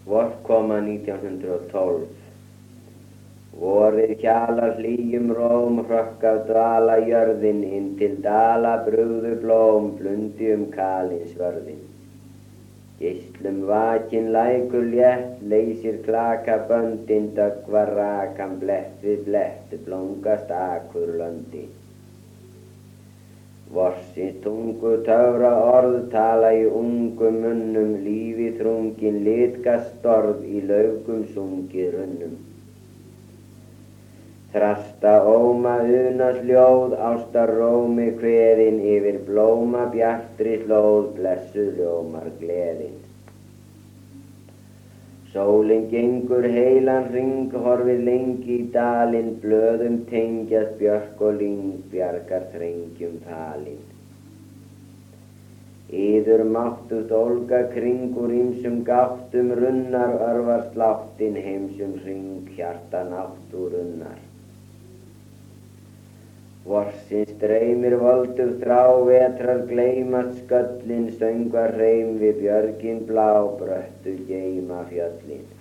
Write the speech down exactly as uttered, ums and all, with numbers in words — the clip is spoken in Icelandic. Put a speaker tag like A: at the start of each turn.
A: Vorkoma nítján hundruð og tólf. Vorið kjalar hlýjum róm, hrökk af dvala jörðin, inn til dala brugðu blóm, blundi um kalins vörðin. Geislum vakin lækur létt, leysir klaka böndin, döggvar rakan blett við blett, blóngast akur löndi. Vorsins tungu töfra orð tala í ungum munnum, lífi þrungin litkast storð í laufgum sungið runnum. Þrasta óma unas ljóð, ástar rómi kveðin, yfir blóma bjartri slóð, blessuð ljómar gleðin. Sólin gengur heilan hring, horfir lengi í dalinn, blöðum tengjast björk og lyng, bjargar þrengjum talinn. Yður máttugt ólga kring úr ýmsum gáttum, runnar örvar sláttinn, heimsum hring, hjarta náttúr unnar. Vorsins streymir voldugt þrá, vetrar gleymast sköllin, söngvar hreim við björgin blá, bröttu geyma fjöllin.